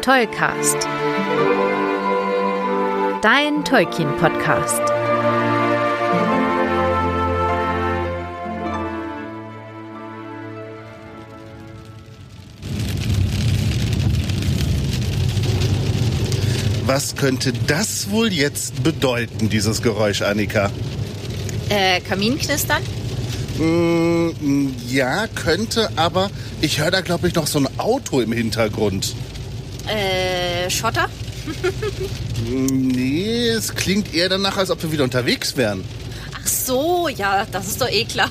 Tollcast. Dein Tolkien-Podcast. Was könnte das wohl jetzt bedeuten, dieses Geräusch, Annika? Kaminknistern? Ja, könnte, aber ich höre da, glaube ich, noch so ein Auto im Hintergrund. Schotter? Nee, es klingt eher danach, als ob wir wieder unterwegs wären. Ach so, ja, das ist doch eh klar.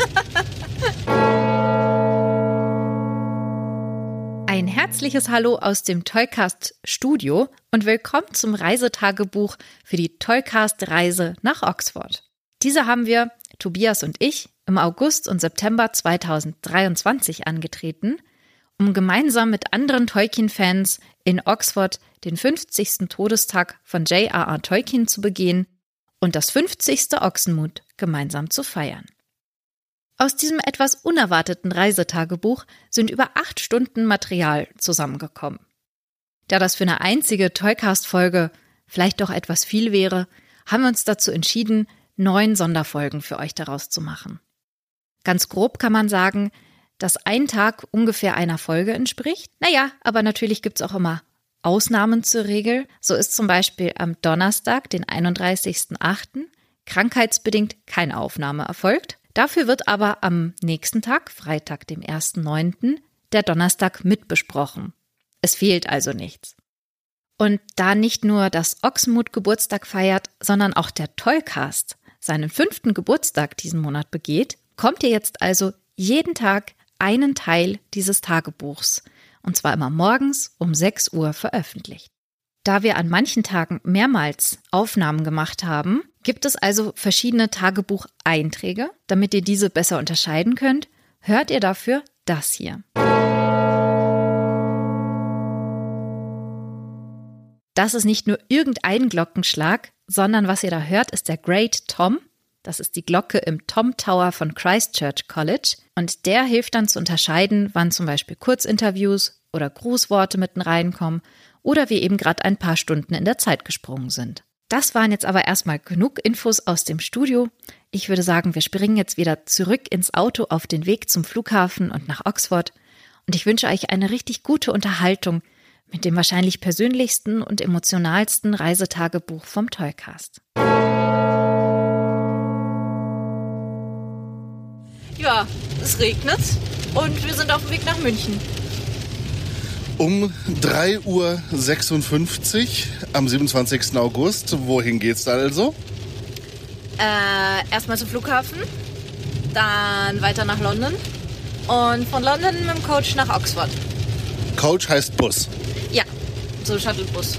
Ein herzliches Hallo aus dem Tollcast-Studio und willkommen zum Reisetagebuch für die Tollcast-Reise nach Oxford. Diese haben wir, Tobias und ich, im August und September 2023 angetreten, um gemeinsam mit anderen Tolkien-Fans in Oxford den 50. Todestag von J.R.R. Tolkien zu begehen und das 50. Oxenmoot gemeinsam zu feiern. Aus diesem etwas unerwarteten Reisetagebuch sind über 8 Stunden Material zusammengekommen. Da das für eine einzige Tollcast-Folge vielleicht doch etwas viel wäre, haben wir uns dazu entschieden, 9 Sonderfolgen für euch daraus zu machen. Ganz grob kann man sagen, dass ein Tag ungefähr einer Folge entspricht. Naja, aber natürlich gibt es auch immer Ausnahmen zur Regel. So ist zum Beispiel am Donnerstag, den 31.08., krankheitsbedingt keine Aufnahme erfolgt. Dafür wird aber am nächsten Tag, Freitag, dem 1.9., der Donnerstag mitbesprochen. Es fehlt also nichts. Und da nicht nur das Oxenmoot Geburtstag feiert, sondern auch der Tollcast seinen 5. Geburtstag diesen Monat begeht, kommt ihr jetzt also jeden Tag einen Teil dieses Tagebuchs, und zwar immer morgens um 6 Uhr veröffentlicht. Da wir an manchen Tagen mehrmals Aufnahmen gemacht haben, gibt es also verschiedene Tagebucheinträge. Damit ihr diese besser unterscheiden könnt, hört ihr dafür das hier. Das ist nicht nur irgendein Glockenschlag, sondern was ihr da hört, ist der Great Tom. Das ist die Glocke im Tom Tower von Christchurch College. Und der hilft dann zu unterscheiden, wann zum Beispiel Kurzinterviews oder Grußworte mitten reinkommen oder wir eben gerade ein paar Stunden in der Zeit gesprungen sind. Das waren jetzt aber erstmal genug Infos aus dem Studio. Ich würde sagen, wir springen jetzt wieder zurück ins Auto auf den Weg zum Flughafen und nach Oxford. Und ich wünsche euch eine richtig gute Unterhaltung mit dem wahrscheinlich persönlichsten und emotionalsten Reisetagebuch vom Tollcast. Ja, es regnet und wir sind auf dem Weg nach München. Um 3.56 Uhr am 27. August. Wohin geht's da also? Erstmal zum Flughafen, dann weiter nach London und von London mit dem Coach nach Oxford. Coach heißt Bus. Ja, so Shuttlebus.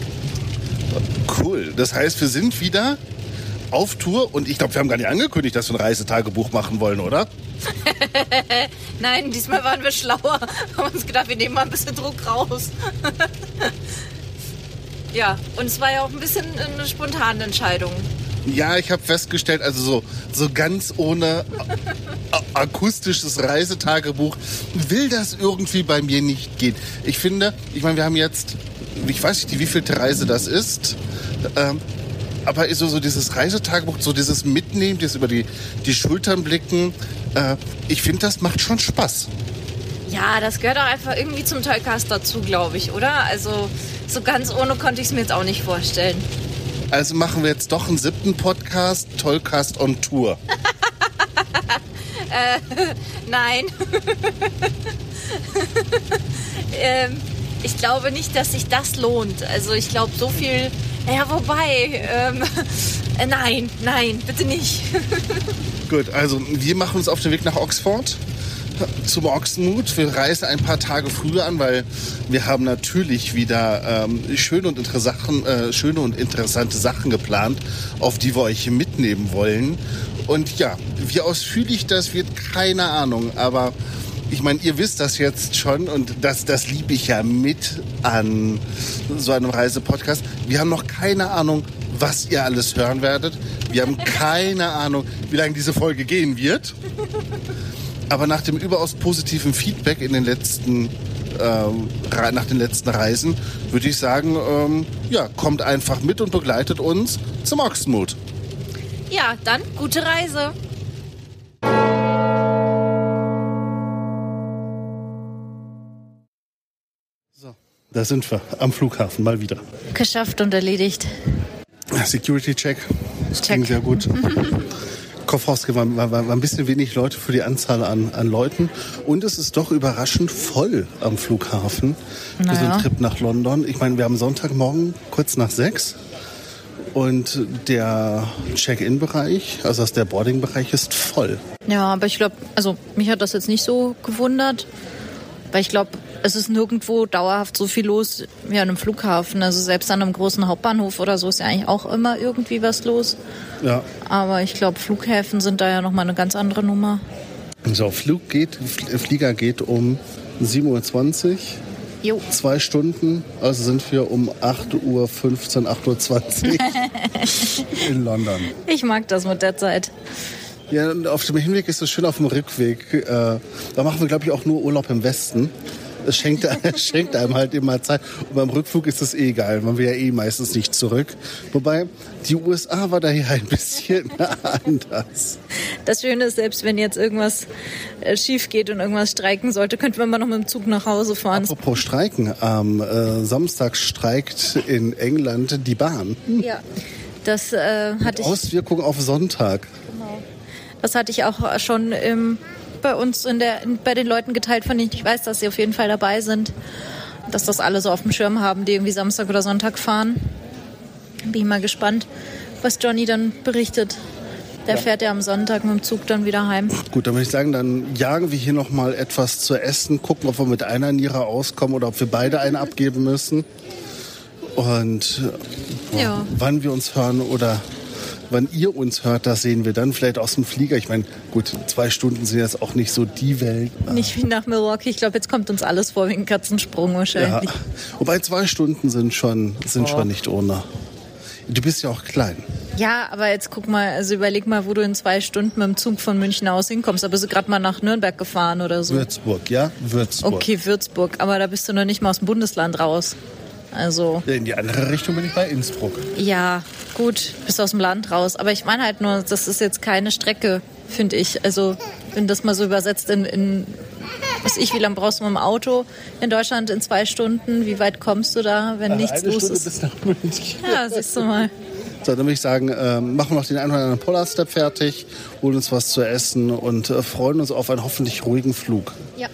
Cool, das heißt, wir sind wieder auf Tour und ich glaube, wir haben gar nicht angekündigt, dass wir ein Reisetagebuch machen wollen, oder? Nein, diesmal waren wir schlauer. Wir haben uns gedacht, wir nehmen mal ein bisschen Druck raus. Ja, und es war ja auch ein bisschen eine spontane Entscheidung. Ja, ich habe festgestellt, also so ganz ohne akustisches Reisetagebuch will das irgendwie bei mir nicht gehen. Ich meine, wir haben jetzt, ich weiß nicht, wie vielte Reise das ist, aber so dieses Reisetagebuch, so dieses Mitnehmen, dieses über die Schultern blicken, ich finde, das macht schon Spaß. Ja, das gehört auch einfach irgendwie zum Tollcast dazu, glaube ich, oder? Also so ganz ohne konnte ich es mir jetzt auch nicht vorstellen. Also machen wir jetzt doch einen 7. Podcast, Tollcast on Tour. Nein. Ich glaube nicht, dass sich das lohnt. Also ich glaube so viel... Ja, wobei... Nein, bitte nicht. Gut, also wir machen uns auf den Weg nach Oxford zum Oxenmoot. Wir reisen ein paar Tage früher an, weil wir haben natürlich wieder schöne und interessante Sachen geplant, auf die wir euch mitnehmen wollen. Und ja, wie ausführlich das wird, keine Ahnung, aber ich meine, ihr wisst das jetzt schon und das liebe ich ja mit an so einem Reisepodcast. Wir haben noch keine Ahnung, was ihr alles hören werdet. Wir haben keine Ahnung, wie lange diese Folge gehen wird. Aber nach dem überaus positiven Feedback in den letzten nach den letzten Reisen, würde ich sagen, kommt einfach mit und begleitet uns zum Ochsenmut. Ja, dann gute Reise. So, da sind wir am Flughafen mal wieder. Geschafft und erledigt. Security-Check, das ging sehr gut. Kofferhaus war ein bisschen wenig Leute für die Anzahl an Leuten. Und es ist doch überraschend voll am Flughafen für so einen Trip nach London. Ich meine, wir haben Sonntagmorgen kurz nach 6. Und der Check-in-Bereich, also der Boarding-Bereich, ist voll. Ja, aber ich glaube, also mich hat das jetzt nicht so gewundert. Weil ich glaube, es ist nirgendwo dauerhaft so viel los wie an einem Flughafen. Also selbst an einem großen Hauptbahnhof oder so ist ja eigentlich auch immer irgendwie was los. Ja. Aber ich glaube, Flughäfen sind da ja nochmal eine ganz andere Nummer. So, Flieger geht um 7:20 Uhr. Jo. 2 Stunden, also sind wir um 8:15 Uhr, 8:20 Uhr in London. Ich mag das mit der Zeit. Ja, auf dem Hinweg ist es schön, auf dem Rückweg. Da machen wir, glaube ich, auch nur Urlaub im Westen. Es schenkt einem halt immer Zeit. Und beim Rückflug ist es egal. Man will ja meistens nicht zurück. Wobei, die USA war da ja ein bisschen anders. Das Schöne ist, selbst wenn jetzt irgendwas schief geht und irgendwas streiken sollte, könnten wir mal noch mit dem Zug nach Hause fahren. Apropos Streiken. Am Samstag streikt in England die Bahn. Ja, das hatte ich... Auswirkungen auf Sonntag. Genau. Das hatte ich auch schon bei uns bei den Leuten geteilt, von denen ich weiß, dass sie auf jeden Fall dabei sind. Dass das alle so auf dem Schirm haben, die irgendwie Samstag oder Sonntag fahren. Bin ich mal gespannt, was Johnny dann berichtet. Der fährt ja am Sonntag mit dem Zug dann wieder heim. Gut, dann würde ich sagen, dann jagen wir hier noch mal etwas zu essen, gucken, ob wir mit einer Niere auskommen oder ob wir beide eine abgeben müssen. Und wann wir uns hören oder wann ihr uns hört, das sehen wir dann vielleicht aus dem Flieger. Ich meine, gut, 2 Stunden sind jetzt auch nicht so die Welt. Nicht wie nach Milwaukee. Ich glaube, jetzt kommt uns alles vor wie ein Katzensprung wahrscheinlich. Ja. Wobei 2 Stunden sind schon nicht ohne. Du bist ja auch klein. Ja, aber jetzt guck mal, also überleg mal, wo du in 2 Stunden mit dem Zug von München aus hinkommst. Da bist du gerade mal nach Nürnberg gefahren oder so. Würzburg, ja? Würzburg. Okay, Würzburg. Aber da bist du noch nicht mal aus dem Bundesland raus. Also. In die andere Richtung bin ich bei Innsbruck. Ja, gut, bist aus dem Land raus. Aber ich meine halt nur, das ist jetzt keine Strecke, finde ich. Also, wenn das mal so übersetzt wie lange brauchst du mit dem Auto in Deutschland in 2 Stunden? Wie weit kommst du da, wenn nichts los ist? Bis nach München. Ja, siehst du mal. So, dann würde ich sagen, machen wir noch den einen oder anderen Polarstep fertig, holen uns was zu essen und freuen uns auf einen hoffentlich ruhigen Flug. Ja.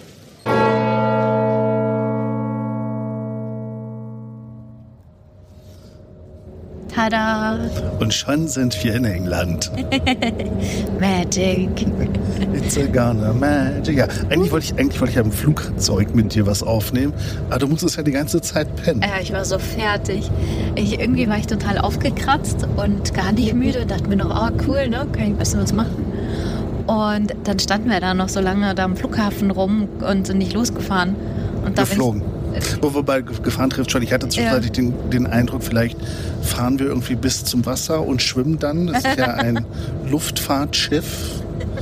Tada! Und schon sind wir in England. Magic. It's a gonna magic. Ja, eigentlich wollte ich am Flugzeug mit dir was aufnehmen, aber du musstest ja die ganze Zeit pennen. Ja, ich war so fertig. Irgendwie war ich total aufgekratzt und gar nicht müde und dachte mir noch, oh cool, ne, kann ich ein bisschen was machen. Und dann standen wir da noch so lange da am Flughafen rum und sind nicht losgefahren. Und da geflogen. Wobei gefahren trifft schon. Ich hatte zwischenzeitlich den Eindruck, vielleicht fahren wir irgendwie bis zum Wasser und schwimmen dann. Das ist ja ein Luftfahrtschiff.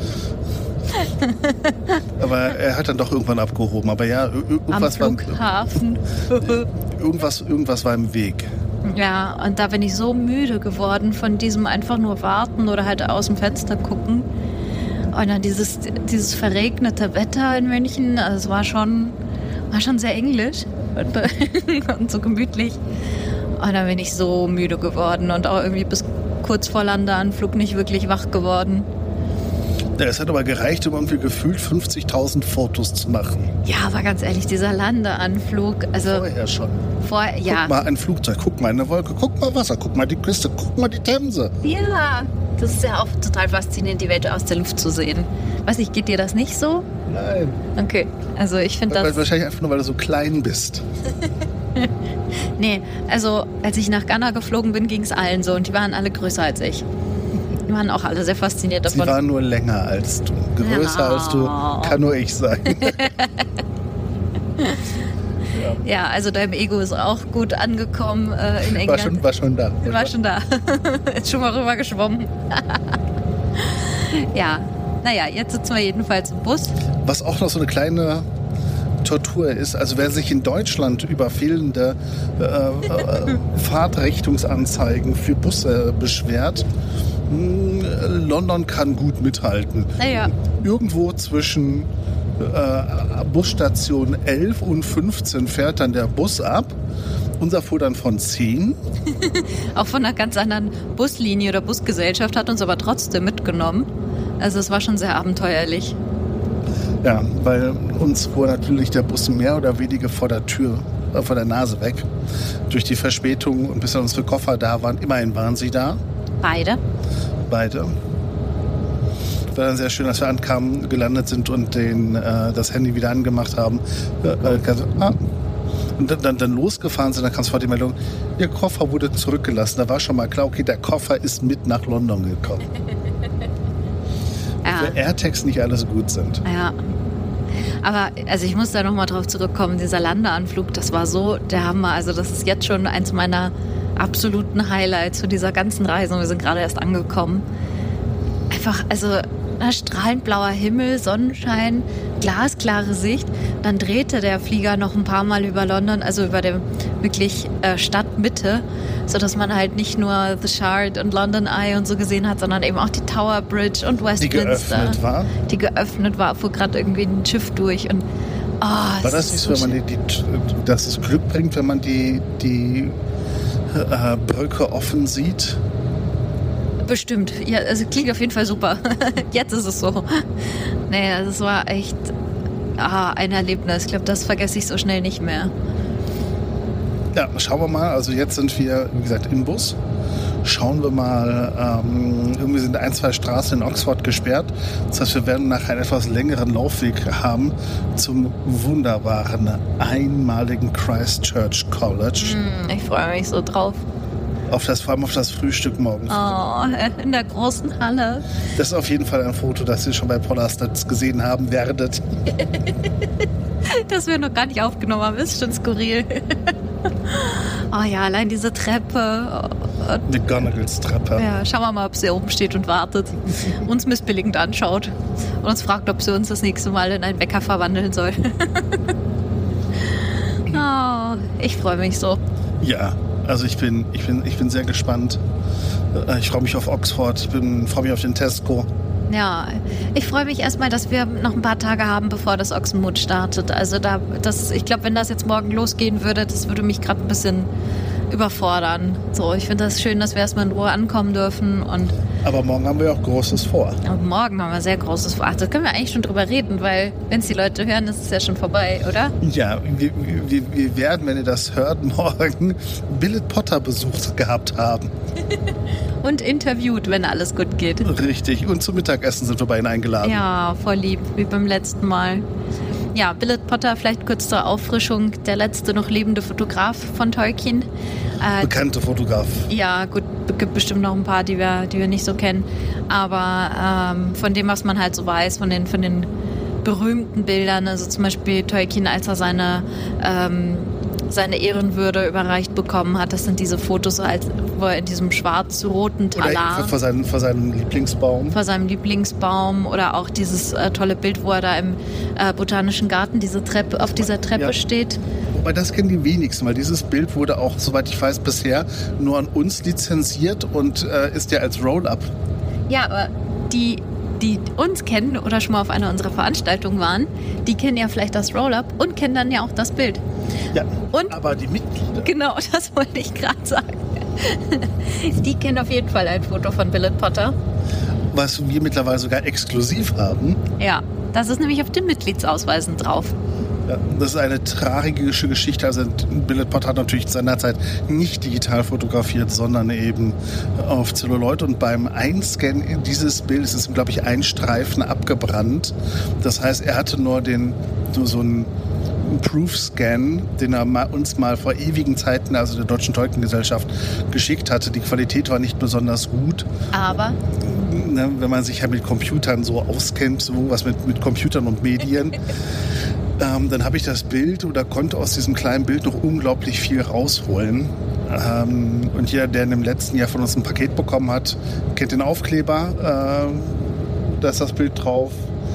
Aber er hat dann doch irgendwann abgehoben. Aber ja, irgendwas am Flughafen. Irgendwas war im Weg. Ja, und da bin ich so müde geworden von diesem einfach nur warten oder halt aus dem Fenster gucken. Und dann dieses verregnete Wetter in München, also es war schon sehr englisch und so gemütlich. Und dann bin ich so müde geworden und auch irgendwie bis kurz vor Landeanflug nicht wirklich wach geworden. Ja, es hat aber gereicht, um irgendwie gefühlt 50.000 Fotos zu machen. Ja, aber ganz ehrlich, dieser Landeanflug, also... Vorher schon. Ja. Guck mal ein Flugzeug, guck mal eine Wolke, guck mal Wasser, guck mal die Küste, guck mal die Themse. Ja, das ist ja auch total faszinierend, die Welt aus der Luft zu sehen. Weiß ich, geht dir das nicht so? Nein. Okay, also ich finde das... Wahrscheinlich einfach nur, weil du so klein bist. Nee, also als ich nach Ghana geflogen bin, ging es allen so und die waren alle größer als ich. Die waren auch alle sehr fasziniert davon. Sie waren nur länger als du. Größer als du kann nur ich sein. Ja, also dein Ego ist auch gut angekommen in England. War schon da. War schon da. Ist schon mal rüber geschwommen. Ja, naja, jetzt sitzen wir jedenfalls im Bus. Was auch noch so eine kleine Tortur ist. Also wer sich in Deutschland über fehlende Fahrtrichtungsanzeigen für Busse beschwert, London kann gut mithalten. Naja. Irgendwo zwischen Busstation 11 und 15 fährt dann der Bus ab. Unser fuhr dann von 10. Auch von einer ganz anderen Buslinie oder Busgesellschaft, hat uns aber trotzdem mitgenommen. Also es war schon sehr abenteuerlich. Ja, weil uns fuhr natürlich der Bus mehr oder weniger vor der Tür, vor der Nase weg. Durch die Verspätung und bis dann unsere Koffer da waren, immerhin waren sie da. Beide. War dann sehr schön, als wir ankamen, gelandet sind und das Handy wieder angemacht haben. Und dann losgefahren sind, dann kam sofort die Meldung, Ihr Koffer wurde zurückgelassen. Da war schon mal klar, okay, der Koffer ist mit nach London gekommen. Ja. Weil AirTags nicht alle so gut sind. Ja. Aber also ich muss da nochmal drauf zurückkommen, dieser Landeanflug, das war so der Hammer. Also das ist jetzt schon eins meiner absoluten Highlights für dieser ganzen Reise. Und wir sind gerade erst angekommen. Einfach, also strahlend blauer Himmel, Sonnenschein, glasklare Sicht. Dann drehte der Flieger noch ein paar Mal über London, also über der wirklich Stadtmitte, sodass man halt nicht nur The Shard und London Eye und so gesehen hat, sondern eben auch die Tower Bridge und Westminster. Die geöffnet war, fuhr gerade irgendwie ein Schiff durch. Und, war das nicht so, wenn man dass es Glück bringt, wenn man die Brücke offen sieht? Bestimmt. Ja, also klingt auf jeden Fall super. Jetzt ist es so. Naja, das war echt ein Erlebnis. Ich glaube, das vergesse ich so schnell nicht mehr. Ja, schauen wir mal. Also jetzt sind wir, wie gesagt, im Bus. Schauen wir mal. Irgendwie sind 1, 2 Straßen in Oxford gesperrt. Das heißt, wir werden nachher einen etwas längeren Laufweg haben zum wunderbaren, einmaligen Christchurch College. Ich freue mich so drauf. Vor allem auf das Frühstück morgens. Oh, in der großen Halle. Das ist auf jeden Fall ein Foto, das ihr schon bei Pollerstats gesehen haben werdet. Das wir noch gar nicht aufgenommen haben, ist schon skurril. Oh ja, allein diese Treppe. Die McGonagalls-Treppe. Ja, schauen wir mal, ob sie oben steht und wartet. Uns missbilligend anschaut und uns fragt, ob sie uns das nächste Mal in einen Bäcker verwandeln soll. Oh, ich freue mich so. Ja. Also ich bin sehr gespannt. Ich freue mich auf Oxford, freue mich auf den Tesco. Ja, ich freue mich erstmal, dass wir noch ein paar Tage haben, bevor das Oxenmoot startet. Also ich glaube, wenn das jetzt morgen losgehen würde, das würde mich gerade ein bisschen überfordern. So, ich finde das schön, dass wir erstmal in Ruhe ankommen dürfen. Aber morgen haben wir auch Großes vor. Und morgen haben wir sehr Großes vor. Ach, da können wir eigentlich schon drüber reden, weil wenn es die Leute hören, ist es ja schon vorbei, oder? Ja, wir werden, wenn ihr das hört, morgen Billet Potter besucht gehabt haben. Und interviewt, wenn alles gut geht. Richtig. Und zum Mittagessen sind wir bei Ihnen eingeladen. Ja, voll lieb, wie beim letzten Mal. Ja, Billet Potter, vielleicht kurz zur Auffrischung, der letzte noch lebende Fotograf von Tolkien. Bekannte Fotograf. Ja, gut, gibt bestimmt noch ein paar, die wir nicht so kennen. Aber von dem, was man halt so weiß, von den berühmten Bildern, also zum Beispiel Tolkien, als er seine Ehrenwürde überreicht bekommen hat, das sind diese Fotos, wo er in diesem schwarz-roten Talar... Oder vor seinem Lieblingsbaum. Vor seinem Lieblingsbaum oder auch dieses tolle Bild, wo er da im Botanischen Garten auf dieser Treppe steht. Wobei das kennen die wenigsten, weil dieses Bild wurde auch, soweit ich weiß, bisher nur an uns lizenziert und ist ja als Roll-Up. Ja, aber die uns kennen oder schon mal auf einer unserer Veranstaltungen waren, die kennen ja vielleicht das Roll-Up und kennen dann ja auch das Bild. Ja, aber die Mitglieder... Genau, das wollte ich gerade sagen. Die kennen auf jeden Fall ein Foto von Billet Potter. Was wir mittlerweile sogar exklusiv haben. Ja, das ist nämlich auf den Mitgliedsausweisen drauf. Ja, das ist eine tragische Geschichte. Also Billet Potter hat natürlich seinerzeit nicht digital fotografiert, sondern eben auf Zelluloid. Und beim Einscannen dieses Bildes ist, glaube ich, ein Streifen abgebrannt. Das heißt, er hatte nur so einen Proof-Scan, den er uns mal vor ewigen Zeiten, also der Deutschen Tolkien-Gesellschaft, geschickt hatte. Die Qualität war nicht besonders gut. Aber? Wenn man sich ja mit Computern so auskennt, so was mit Computern und Medien, dann habe ich das Bild oder konnte aus diesem kleinen Bild noch unglaublich viel rausholen. Und jeder, der in dem letzten Jahr von uns ein Paket bekommen hat, kennt den Aufkleber. Da ist das Bild drauf.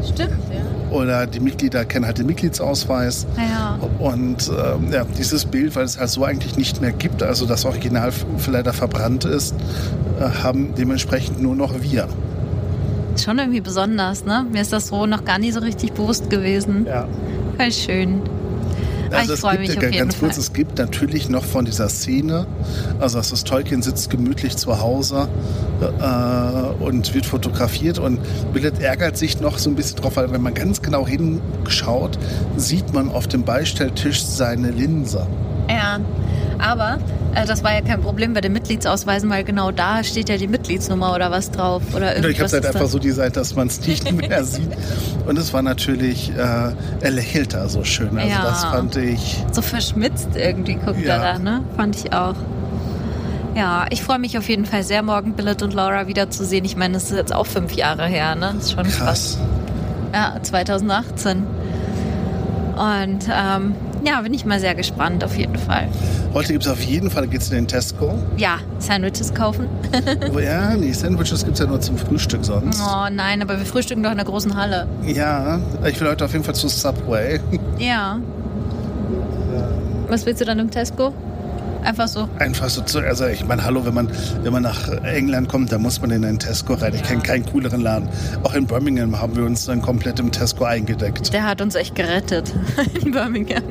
Stimmt, ja. Oder die Mitglieder kennen halt den Mitgliedsausweis. Ja. Und dieses Bild, weil es halt so eigentlich nicht mehr gibt, also das Original leider verbrannt ist, haben dementsprechend nur noch wir. Schon irgendwie besonders, ne? Mir ist das so noch gar nicht so richtig bewusst gewesen. Ja. Voll schön. Also ich freue mich auf jeden Fall. Es gibt natürlich noch von dieser Szene, also das Tolkien sitzt gemütlich zu Hause und wird fotografiert und Billett ärgert sich noch so ein bisschen drauf, weil wenn man ganz genau hinschaut, sieht man auf dem Beistelltisch seine Linse. Ja, aber das war ja kein Problem bei den Mitgliedsausweisen, weil genau da steht ja die Mitgliedsnummer oder was drauf. Oder ich habe es halt einfach so designt, dass man es nicht mehr sieht. Und es war natürlich, er lächelt da so schön. Also das fand ich... So verschmitzt irgendwie guckt er da, ne? Fand ich auch. Ja, ich freue mich auf jeden Fall sehr, morgen Billett und Laura wiederzusehen. Ich meine, das ist jetzt auch 5 Jahre her, ne? Das ist schon krass. Ja, 2018. Und bin ich mal sehr gespannt, auf jeden Fall. Heute gibt es auf jeden Fall, geht's in den Tesco. Ja, Sandwiches kaufen. Sandwiches gibt es ja nur zum Frühstück sonst. Oh nein, aber wir frühstücken doch in der großen Halle. Ja, ich will heute auf jeden Fall zu Subway. Ja. Was willst du dann im Tesco? Einfach so? Also ich meine, hallo, wenn man nach England kommt, dann muss man in einen Tesco rein. Ich kenne keinen cooleren Laden. Auch in Birmingham haben wir uns dann komplett im Tesco eingedeckt. Der hat uns echt gerettet in Birmingham.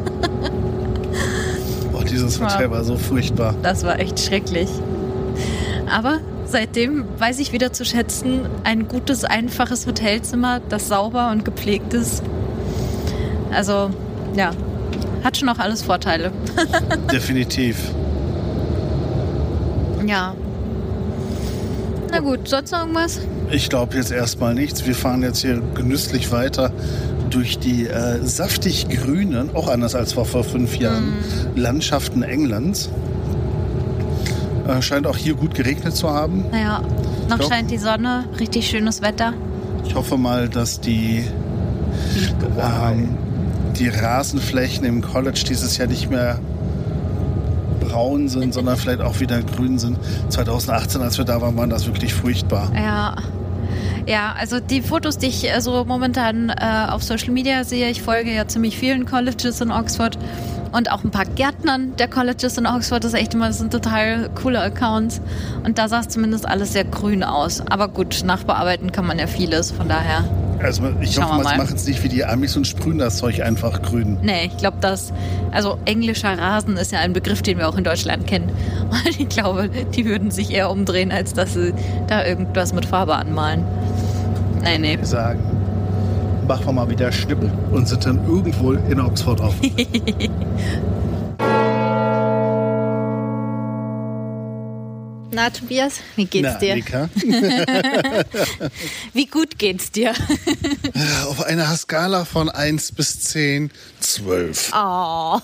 Dieses Hotel war so furchtbar. Das war echt schrecklich. Aber seitdem weiß ich wieder zu schätzen, ein gutes, einfaches Hotelzimmer, das sauber und gepflegt ist. Also, ja, hat schon auch alles Vorteile. Definitiv. Ja. Na gut, sonst noch irgendwas? Ich glaube jetzt erstmal nichts. Wir fahren jetzt hier genüsslich weiter durch die saftig grünen, auch anders als vor 5 Jahren, Landschaften Englands. Scheint auch hier gut geregnet zu haben. Naja, noch scheint die Sonne, richtig schönes Wetter. Ich hoffe mal, dass die Rasenflächen im College dieses Jahr nicht mehr braun sind, sondern vielleicht auch wieder grün sind. 2018, als wir da waren, war das wirklich furchtbar. Ja, also die Fotos, die ich so momentan auf Social Media sehe, ich folge ja ziemlich vielen Colleges in Oxford und auch ein paar Gärtnern der Colleges in Oxford. Das ist echt immer, das sind total coole Accounts. Und da sah es zumindest alles sehr grün aus. Aber gut, nachbearbeiten kann man ja vieles, von daher. Also ich hoffe mal, sie machen es nicht wie die Amis und sprühen das Zeug einfach grün. Nee, ich glaube, also englischer Rasen ist ja ein Begriff, den wir auch in Deutschland kennen. Und ich glaube, die würden sich eher umdrehen, als dass sie da irgendwas mit Farbe anmalen. Nee. Wir sagen, machen wir mal wieder Schnippel und sind dann irgendwo in Oxford drauf. Na, Tobias, wie geht's dir? Nika. Wie gut geht's dir? Auf einer Skala von 1 bis 10, 12. Oh.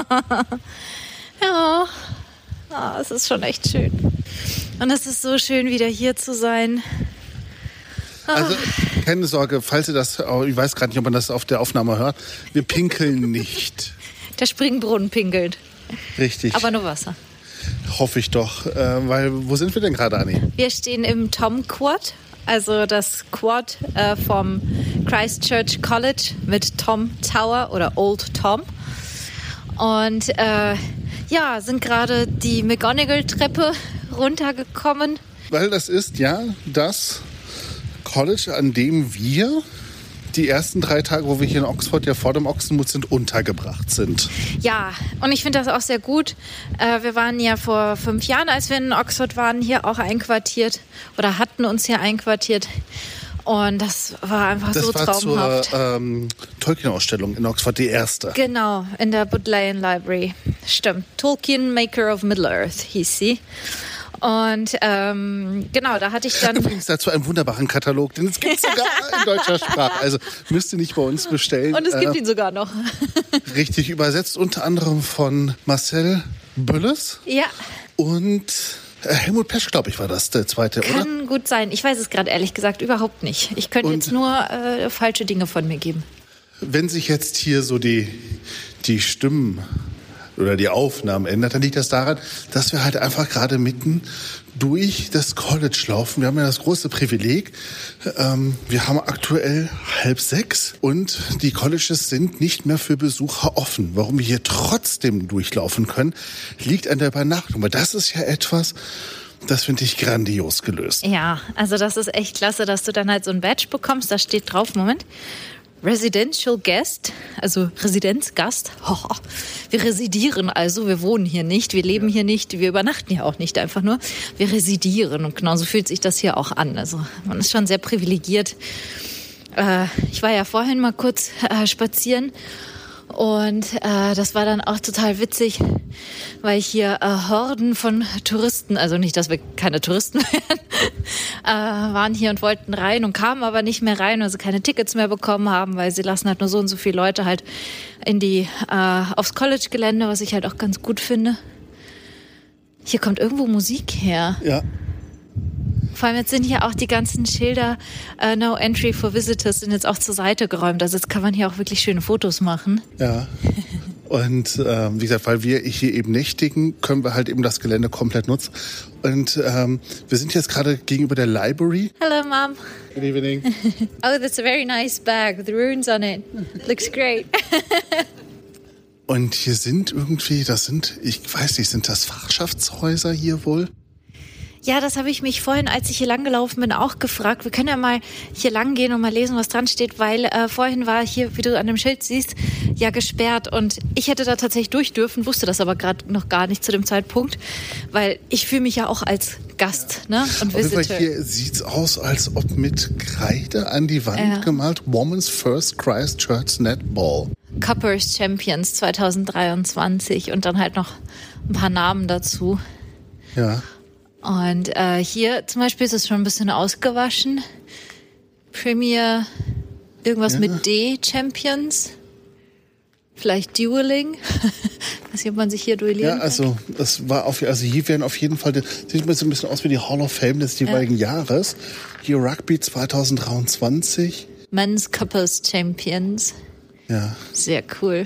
Ja. Es ist schon echt schön. Und es ist so schön, wieder hier zu sein. Also, keine Sorge, falls ihr das, ich weiß gerade nicht, ob man das auf der Aufnahme hört, wir pinkeln nicht. Der Springbrunnen pinkelt. Richtig. Aber nur Wasser. Hoffe ich doch. Weil, wo sind wir denn gerade, Anni? Wir stehen im Tom Quad, also das Quad vom Christchurch College mit Tom Tower oder Old Tom. Und sind gerade die McGonagall-Treppe runtergekommen. Weil das ist ja das College, an dem wir die ersten 3 Tage, wo wir hier in Oxford ja vor dem Oxenmut sind, untergebracht sind. Ja, und ich finde das auch sehr gut. Wir waren ja vor 5 Jahren, als wir in Oxford waren, hier auch einquartiert oder hatten uns hier einquartiert. Und das war einfach so traumhaft. Das war zur Tolkien-Ausstellung in Oxford, die erste. Genau, in der Bodleian Library. Stimmt. Tolkien, Maker of Middle-earth hieß sie. Und genau, da hatte ich dann... Übrigens dazu einen wunderbaren Katalog, den es gibt sogar in deutscher Sprache. Also müsst ihr nicht bei uns bestellen. Und es gibt ihn sogar noch. Richtig übersetzt, unter anderem von Marcel Bülles. Ja. Und Helmut Pesch, glaube ich, war das der zweite, oder? Kann gut sein. Ich weiß es gerade ehrlich gesagt überhaupt nicht. Ich könnte jetzt nur falsche Dinge von mir geben. Wenn sich jetzt hier so die Stimmen oder die Aufnahmen ändert, dann liegt das daran, dass wir halt einfach gerade mitten durch das College laufen. Wir haben ja das große Privileg, wir haben aktuell 5:30 und die Colleges sind nicht mehr für Besucher offen. Warum wir hier trotzdem durchlaufen können, liegt an der Übernachtung. Aber das ist ja etwas, das finde ich grandios gelöst. Ja, also das ist echt klasse, dass du dann halt so ein Badge bekommst, da steht drauf, Moment, Residential Guest, also Residenzgast. Wir residieren also, wir wohnen hier nicht, wir leben hier nicht, wir übernachten hier auch nicht einfach nur. Wir residieren und genauso fühlt sich das hier auch an. Also man ist schon sehr privilegiert. Ich war ja vorhin mal kurz spazieren und das war dann auch total witzig, weil hier Horden von Touristen, also nicht, dass wir keine Touristen wären, waren hier und wollten rein und kamen aber nicht mehr rein, weil sie keine Tickets mehr bekommen haben, weil sie lassen halt nur so und so viele Leute halt in die aufs College-Gelände, was ich halt auch ganz gut finde. Hier kommt irgendwo Musik her. Ja. Vor allem jetzt sind hier auch die ganzen Schilder No Entry for Visitors sind jetzt auch zur Seite geräumt. Also jetzt kann man hier auch wirklich schöne Fotos machen. Ja. Und wie gesagt, weil wir hier eben nächtigen, können wir halt eben das Gelände komplett nutzen. Und wir sind jetzt gerade gegenüber der Library. Hello, Mom. Good evening. Oh, that's a very nice bag with runes on it. Looks great. Und hier sind irgendwie, ich weiß nicht, sind das Fachschaftshäuser hier wohl? Ja, das habe ich mich vorhin, als ich hier lang gelaufen bin, auch gefragt. Wir können ja mal hier lang gehen und mal lesen, was dran steht, weil vorhin war hier, wie du an dem Schild siehst, ja gesperrt und ich hätte da tatsächlich durch dürfen, wusste das aber gerade noch gar nicht zu dem Zeitpunkt, weil ich fühle mich ja auch als Gast, ne? Und Visitor. Hier sieht's aus, als ob mit Kreide an die Wand gemalt Women's First Christchurch Netball. Cuppers Champions 2023 und dann halt noch ein paar Namen dazu. Ja. Und hier zum Beispiel ist es schon ein bisschen ausgewaschen. Premier, irgendwas mit D, Champions. Vielleicht Dueling. Weiß nicht, ob man sich hier duellieren kann. Also hier werden auf jeden Fall, das sieht mir so ein bisschen aus wie die Hall of Fame des jeweiligen Jahres. Hier Rugby 2023. Men's Cuppers Champions. Ja. Sehr cool.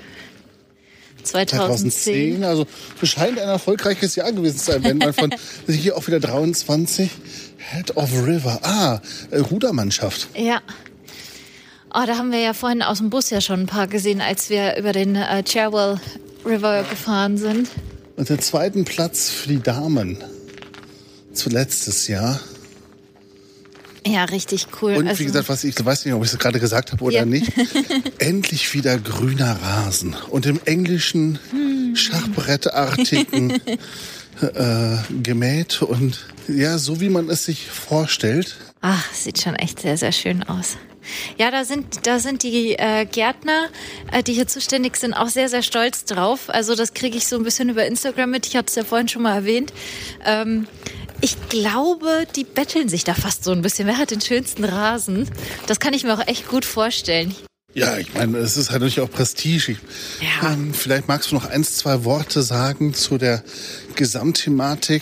2010. Also es scheint ein erfolgreiches Jahr gewesen zu sein, wenn man von hier auch wieder 23 Head of River. Rudermannschaft. Ja. Oh, da haben wir ja vorhin aus dem Bus ja schon ein paar gesehen, als wir über den Cherwell River gefahren sind. Und den zweiten Platz für die Damen. Zuletztes Jahr. Ja, richtig cool. Und wie gesagt, ich weiß nicht, ob ich es gerade gesagt habe oder nicht, endlich wieder grüner Rasen. Und im englischen Schachbrettartigen gemäht und ja, so wie man es sich vorstellt. Ach, sieht schon echt sehr, sehr schön aus. Ja, da sind die Gärtner, die hier zuständig sind, auch sehr, sehr stolz drauf. Also das kriege ich so ein bisschen über Instagram mit. Ich hatte es ja vorhin schon mal erwähnt. Ich glaube, die betteln sich da fast so ein bisschen. Wer hat den schönsten Rasen? Das kann ich mir auch echt gut vorstellen. Ja, ich meine, es ist halt natürlich auch Prestige. Vielleicht magst du noch 1-2 Worte sagen zu der Gesamtthematik.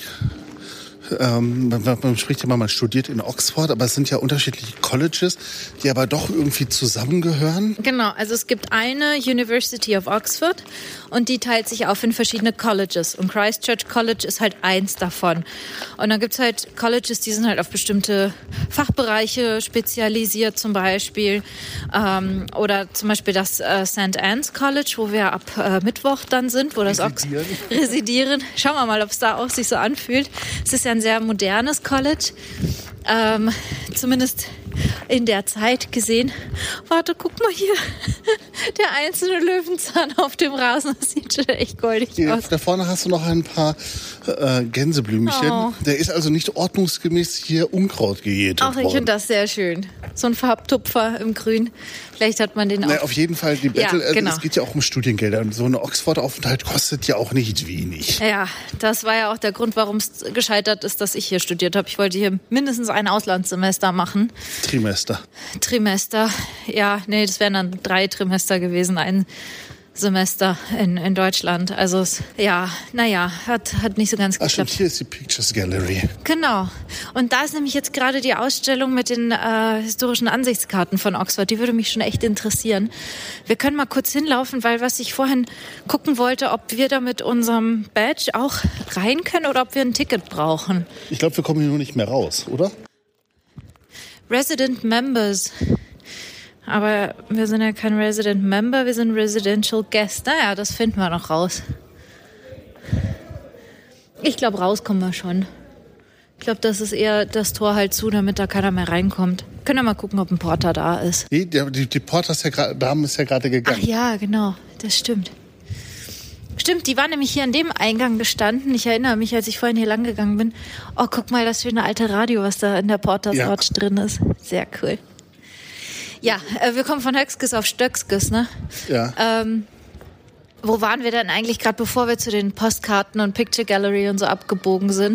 Man spricht ja immer, man studiert in Oxford, aber es sind ja unterschiedliche Colleges, die aber doch irgendwie zusammengehören. Genau, also es gibt eine University of Oxford und die teilt sich auf in verschiedene Colleges. Und Christchurch College ist halt eins davon. Und dann gibt's halt Colleges, die sind halt auf bestimmte Fachbereiche spezialisiert zum Beispiel. Oder zum Beispiel das St. Anne's College, wo wir ab Mittwoch dann sind, wo das Residieren. Schauen wir mal, ob es da auch sich so anfühlt. Es ist ja ein sehr modernes College, zumindest in der Zeit gesehen. Warte, guck mal hier, der einzelne Löwenzahn auf dem Rasen, das sieht schon echt goldig aus. Da vorne hast du noch ein paar Gänseblümchen. Oh. Der ist also nicht ordnungsgemäß hier Unkraut gejätet worden. Ach, ich finde das sehr schön. So ein Farbtupfer im Grün. Vielleicht hat man den auch. Auf jeden Fall, die Battle, ja, genau. Es geht ja auch um Studiengelder. Und so ein Oxford-Aufenthalt kostet ja auch nicht wenig. Ja, das war ja auch der Grund, warum es gescheitert ist, dass ich hier studiert habe. Ich wollte hier mindestens ein Auslandssemester machen. Trimester. Ja, nee, das wären dann 3 Trimester gewesen. Semester in Deutschland. Also hat nicht so ganz Ach stimmt, geklappt. hier ist die Pictures Gallery. Genau. Und da ist nämlich jetzt gerade die Ausstellung mit den historischen Ansichtskarten von Oxford. Die würde mich schon echt interessieren. Wir können mal kurz hinlaufen, weil was ich vorhin gucken wollte, ob wir da mit unserem Badge auch rein können oder ob wir ein Ticket brauchen. Ich glaube, wir kommen hier nur nicht mehr raus, oder? Resident Members. Aber wir sind ja kein Resident Member, wir sind Residential Guest. Naja, das finden wir noch raus. Ich glaube, rauskommen wir schon. Ich glaube, das ist eher das Tor halt zu, damit da keiner mehr reinkommt. Können wir mal gucken, ob ein Porter da ist. Nee, die Porter Dame ist ja gerade gegangen. Ach ja, genau, das stimmt. Stimmt, die war nämlich hier an dem Eingang gestanden. Ich erinnere mich, als ich vorhin hier lang gegangen bin. Oh, guck mal, das schöne alte Radio, was da in der Porters Lodge drin ist. Sehr cool. Ja, wir kommen von Höxkes auf Stöxkes, ne? Ja. Wo waren wir denn eigentlich gerade, bevor wir zu den Postkarten und Picture Gallery und so abgebogen sind?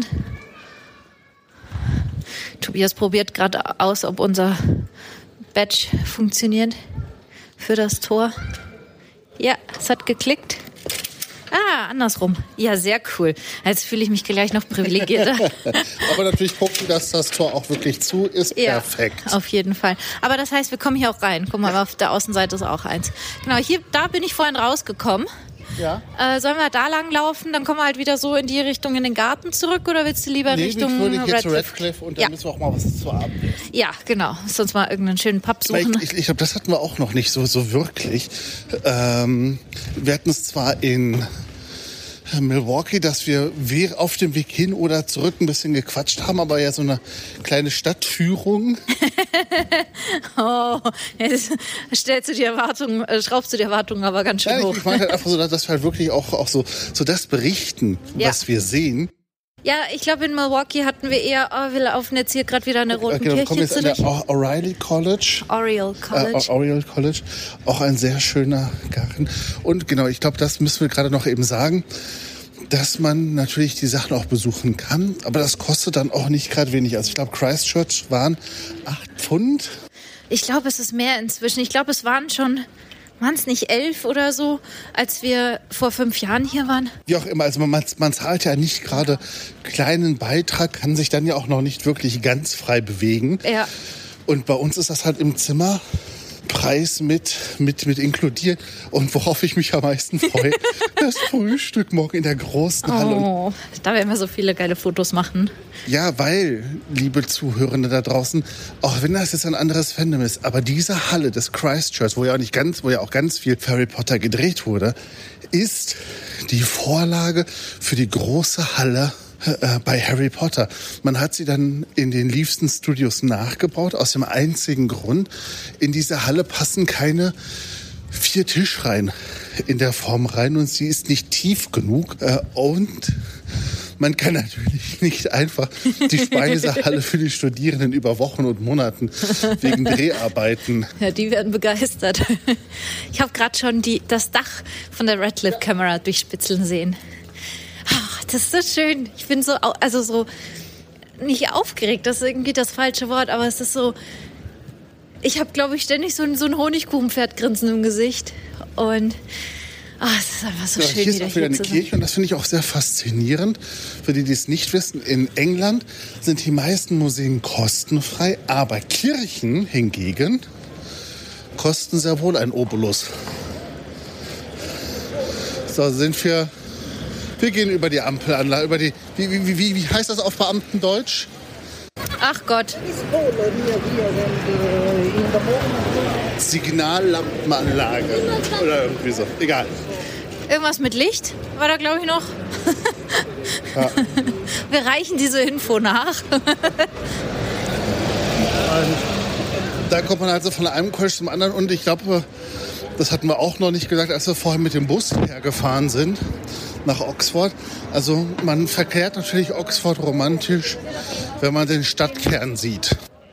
Tobias probiert gerade aus, ob unser Badge funktioniert für das Tor. Ja, es hat geklickt. Ah, andersrum. Ja, sehr cool. Jetzt fühle ich mich gleich noch privilegierter. Aber natürlich gucken, dass das Tor auch wirklich zu ist. Ja, perfekt. Auf jeden Fall. Aber das heißt, wir kommen hier auch rein. Guck mal, auf der Außenseite ist auch eins. Genau, da bin ich vorhin rausgekommen. Ja. Sollen wir da lang laufen? Dann kommen wir halt wieder so in die Richtung in den Garten zurück oder willst du lieber Richtung ich würde hier Radcliffe? zu Radcliffe und dann müssen wir auch mal was zu Abend essen. Ja, genau. Sonst mal irgendeinen schönen Pub suchen. Ich glaube, das hatten wir auch noch nicht so wirklich. Wir hatten es zwar in Milwaukee, dass wir auf dem Weg hin oder zurück ein bisschen gequatscht haben, aber ja so eine kleine Stadtführung. Oh, jetzt schraubst du die Erwartungen aber ganz schön hoch. Ich meine halt einfach so, dass wir halt wirklich auch so das berichten, was wir sehen. Ja, ich glaube, in Milwaukee hatten wir eher, wir laufen jetzt hier gerade wieder eine rote Kirche. Wir kommen jetzt an der Oriel College. Oriel College. Auch ein sehr schöner Garten. Und genau, ich glaube, das müssen wir gerade noch eben sagen, dass man natürlich die Sachen auch besuchen kann. Aber das kostet dann auch nicht gerade wenig. Also ich glaube, Christchurch waren 8 Pfund. Ich glaube, es ist mehr inzwischen. Ich glaube, es waren es nicht 11 oder so, als wir vor 5 Jahren hier waren? Wie auch immer, also man zahlt ja nicht gerade kleinen Beitrag, kann sich dann ja auch noch nicht wirklich ganz frei bewegen. Ja. Und bei uns ist das halt im Zimmer Preis mit inkludiert. Und worauf ich mich am meisten freue, das Frühstück morgen in der großen Halle. Oh, da werden wir so viele geile Fotos machen. Ja, weil, liebe Zuhörende da draußen, auch wenn das jetzt ein anderes Fandom ist, aber diese Halle des Christchurch, wo ja auch ganz viel Harry Potter gedreht wurde, ist die Vorlage für die große Halle bei Harry Potter. Man hat sie dann in den Leavesden Studios nachgebaut, aus dem einzigen Grund, in diese Halle passen keine 4 Tischreihen in der Form rein und sie ist nicht tief genug und man kann natürlich nicht einfach die Speisehalle für die Studierenden über Wochen und Monaten wegen Dreharbeiten. Ja, die werden begeistert. Ich habe gerade schon das Dach von der Radcliffe-Kamera durchspitzeln sehen. Ach, das ist so schön. Ich bin so nicht aufgeregt, das ist irgendwie das falsche Wort, aber es ist so, ich habe, glaube ich, ständig so ein Honigkuchenpferdgrinsen im Gesicht und es ist einfach so schön. Hier ist auch wieder eine Kirche und das finde ich auch sehr faszinierend. Für die es nicht wissen, in England sind die meisten Museen kostenfrei, aber Kirchen hingegen kosten sehr wohl ein Obolus. So, wir gehen über die Ampelanlage, wie heißt das auf Beamtendeutsch? Ach Gott. Signallampenanlage oder irgendwie so. Egal. Irgendwas mit Licht war da, glaube ich, noch. Ja. Wir reichen diese Info nach. Da kommt man also von einem College zum anderen und ich glaube, das hatten wir auch noch nicht gesagt, als wir vorhin mit dem Bus hergefahren sind nach Oxford. Also man verkehrt natürlich Oxford romantisch, wenn man den Stadtkern sieht.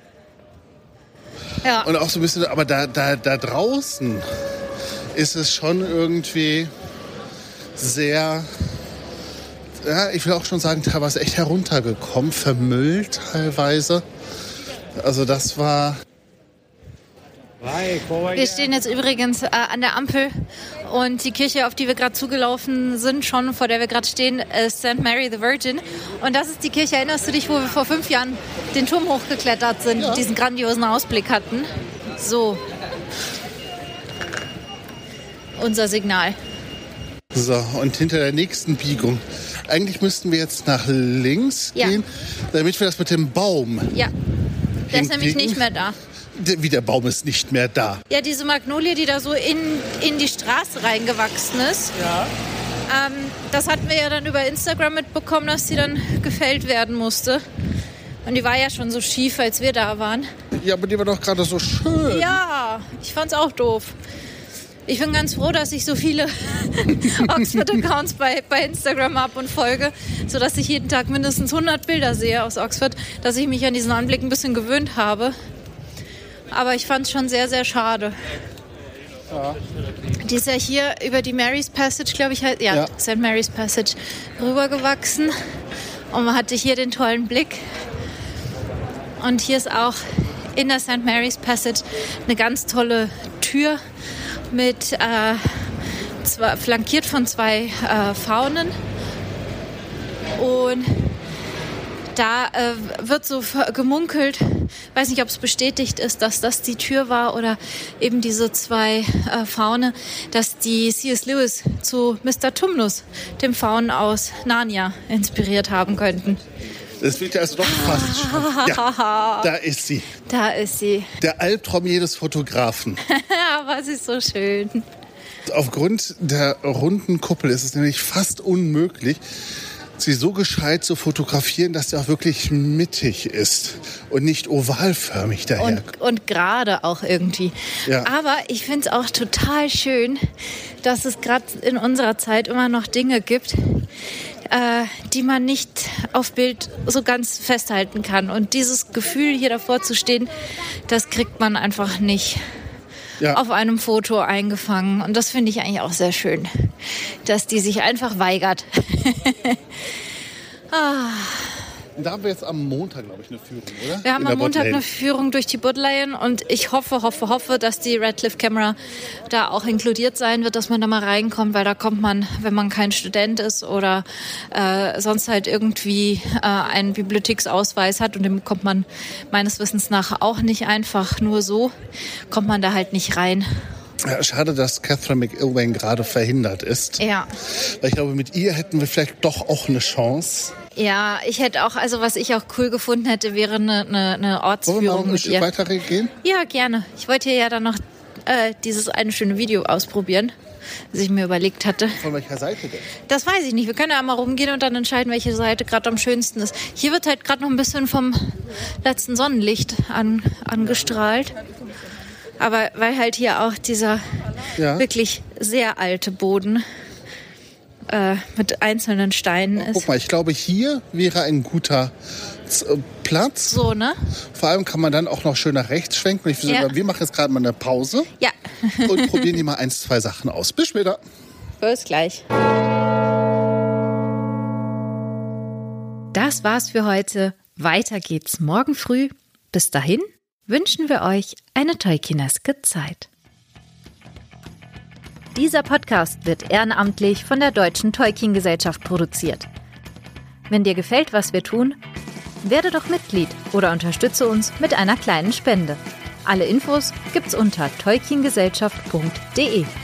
Ja. Und auch so ein bisschen, aber da draußen ist es schon irgendwie sehr, ja, ich will auch schon sagen, teilweise echt heruntergekommen, vermüllt teilweise. Also das war Wir stehen jetzt übrigens an der Ampel und die Kirche, auf die wir gerade zugelaufen sind, schon vor der wir gerade stehen, ist St. Mary the Virgin. Und das ist die Kirche, erinnerst du dich, wo wir vor 5 Jahren den Turm hochgeklettert sind und diesen grandiosen Ausblick hatten? So. Unser Signal. So, und hinter der nächsten Biegung. Eigentlich müssten wir jetzt nach links gehen, damit wir das mit dem Baum. Ja, der ist nämlich nicht mehr da. Wie, der Baum ist nicht mehr da? Ja, diese Magnolie, die da so in die Straße reingewachsen ist. Ja. Das hatten wir ja dann über Instagram mitbekommen, dass die dann gefällt werden musste. Und die war ja schon so schief, als wir da waren. Ja, aber die war doch gerade so schön. Ja, ich fand's auch doof. Ich bin ganz froh, dass ich so viele Oxford-Accounts bei Instagram habe und folge, sodass ich jeden Tag mindestens 100 Bilder sehe aus Oxford, dass ich mich an diesen Anblick ein bisschen gewöhnt habe. Aber ich fand es schon sehr, sehr schade. Ja. Die ist ja hier über die Mary's Passage, glaube ich, St. Mary's Passage rübergewachsen. Und man hatte hier den tollen Blick. Und hier ist auch in der St. Mary's Passage eine ganz tolle Tür mit flankiert von 2 Faunen. Und da wird so gemunkelt, weiß nicht, ob es bestätigt ist, dass das die Tür war oder eben diese 2 Faune, dass die C.S. Lewis zu Mr. Tumnus, dem Faun aus Narnia, inspiriert haben könnten. Das wird ja also doch fast schon. Ja, da ist sie. Da ist sie. Der Albtraum jedes Fotografen. Aber sie ist so schön. Aufgrund der runden Kuppel ist es nämlich fast unmöglich, sie so gescheit zu fotografieren, dass sie auch wirklich mittig ist und nicht ovalförmig daher. Und gerade auch irgendwie. Ja. Aber ich finde es auch total schön, dass es gerade in unserer Zeit immer noch Dinge gibt, die man nicht auf Bild so ganz festhalten kann. Und dieses Gefühl, hier davor zu stehen, das kriegt man einfach nicht auf einem Foto eingefangen. Und das finde ich eigentlich auch sehr schön, dass die sich einfach weigert. Da haben wir jetzt am Montag, glaube ich, eine Führung, oder? Wir haben am Montag eine Führung durch die Bodleian und ich hoffe, dass die Radcliffe Camera da auch inkludiert sein wird, dass man da mal reinkommt, weil da kommt man, wenn man kein Student ist oder sonst halt irgendwie einen Bibliotheksausweis hat und den kommt man meines Wissens nach auch nicht einfach nur so, kommt man da halt nicht rein. Ja, schade, dass Catherine McIlwain gerade verhindert ist. Ja. Weil ich glaube, mit ihr hätten wir vielleicht doch auch eine Chance. Ja, ich hätte auch, also was ich auch cool gefunden hätte, wäre eine Ortsführung mit ihr. Wollen wir noch ein Stück weiter gehen? Ja, gerne. Ich wollte hier ja dann noch dieses eine schöne Video ausprobieren, das ich mir überlegt hatte. Von welcher Seite denn? Das weiß ich nicht. Wir können ja einmal rumgehen und dann entscheiden, welche Seite gerade am schönsten ist. Hier wird halt gerade noch ein bisschen vom letzten Sonnenlicht angestrahlt. Aber weil halt hier auch dieser wirklich sehr alte Boden mit einzelnen Steinen ist. Guck mal, ich glaube, hier wäre ein guter Platz. So, ne? Vor allem kann man dann auch noch schön nach rechts schwenken. Ich würde sagen, wir machen jetzt gerade mal eine Pause. Ja. Und probieren hier mal 1, 2 Sachen aus. Bis später. Bis gleich. Das war's für heute. Weiter geht's morgen früh. Bis dahin wünschen wir euch eine tolkieneske Zeit. Dieser Podcast wird ehrenamtlich von der Deutschen Tolkien-Gesellschaft produziert. Wenn dir gefällt, was wir tun, werde doch Mitglied oder unterstütze uns mit einer kleinen Spende. Alle Infos gibt's unter tolkiengesellschaft.de.